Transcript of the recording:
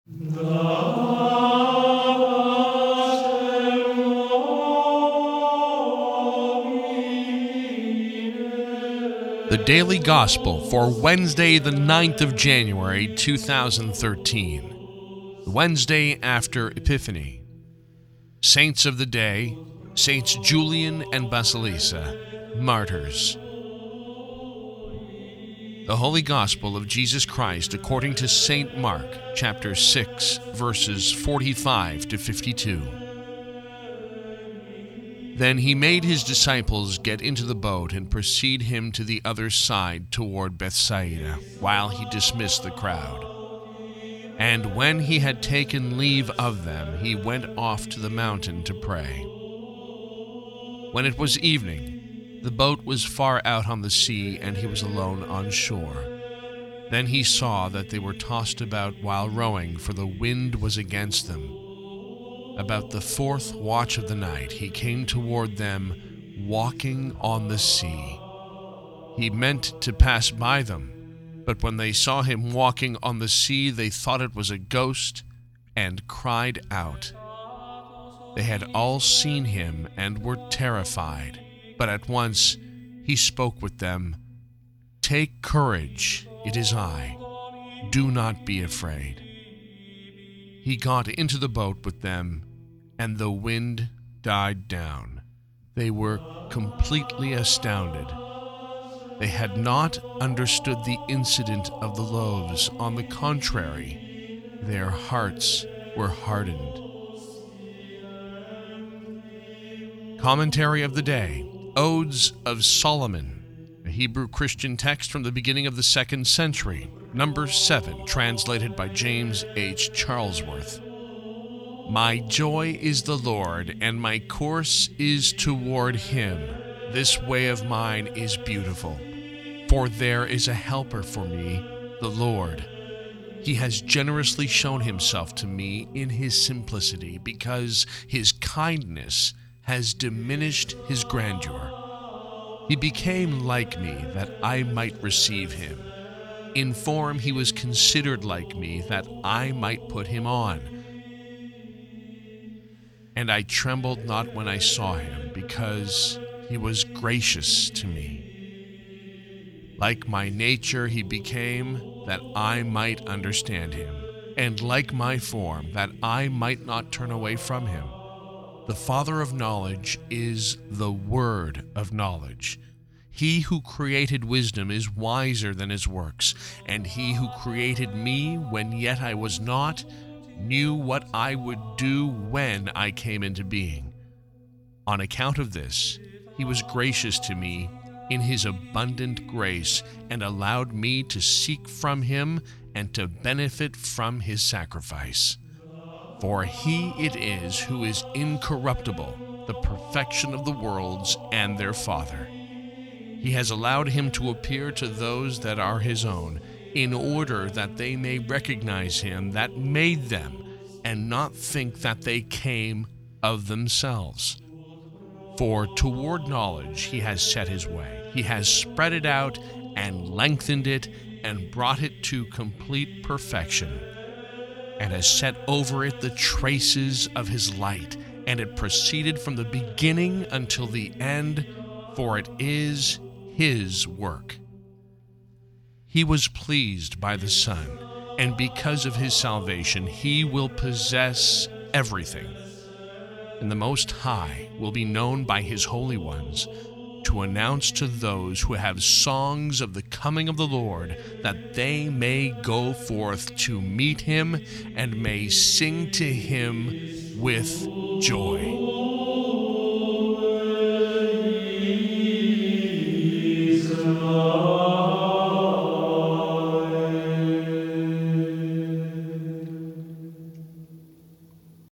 The Daily Gospel for Wednesday, the 9th of January, 2013. Wednesday after Epiphany. Saints of the Day, Saints Julian and Basilissa, Martyrs. The Holy Gospel of Jesus Christ according to St. Mark, chapter 6, verses 45 to 52. Then he made his disciples get into the boat and precede him to the other side toward Bethsaida, while he dismissed the crowd. And when he had taken leave of them, he went off to the mountain to pray. When it was evening, the boat was far out on the sea, and he was alone on shore. Then he saw that they were tossed about while rowing, for the wind was against them. About the fourth watch of the night, he came toward them, walking on the sea. He meant to pass by them, but when they saw him walking on the sea, they thought it was a ghost, and cried out. They had all seen him and were terrified, but at once he spoke with them. "Take courage, it is I. Do not be afraid." He got into the boat with them, and the wind died down. They were completely astounded. They had not understood the incident of the loaves. On the contrary, their hearts were hardened. Commentary of the Day. Odes of Solomon, a Hebrew Christian text from the beginning of the 2nd century, number 7, translated by James H. Charlesworth. My joy is the Lord, and my course is toward him. This way of mine is beautiful, for there is a helper for me, the Lord. He has generously shown himself to me in his simplicity, because his kindness has diminished his grandeur. He became like me, that I might receive him. In form he was considered like me, that I might put him on. And I trembled not when I saw him, because he was gracious to me. Like my nature he became, that I might understand him, and like my form, that I might not turn away from him. The Father of knowledge is the Word of knowledge. He who created wisdom is wiser than his works, and he who created me when yet I was not knew what I would do when I came into being. On account of this, he was gracious to me in his abundant grace, and allowed me to seek from him and to benefit from his sacrifice. For he it is who is incorruptible, the perfection of the worlds and their Father. He has allowed him to appear to those that are his own, in order that they may recognize him that made them, and not think that they came of themselves. For toward knowledge he has set his way. He has spread it out and lengthened it, and brought it to complete perfection, and has set over it the traces of his light, and it proceeded from the beginning until the end, for it is his work. He was pleased by the Son, and because of his salvation he will possess everything. And the Most High will be known by his holy ones, to announce to those who have songs of the coming of the Lord, that they may go forth to meet him and may sing to him with joy.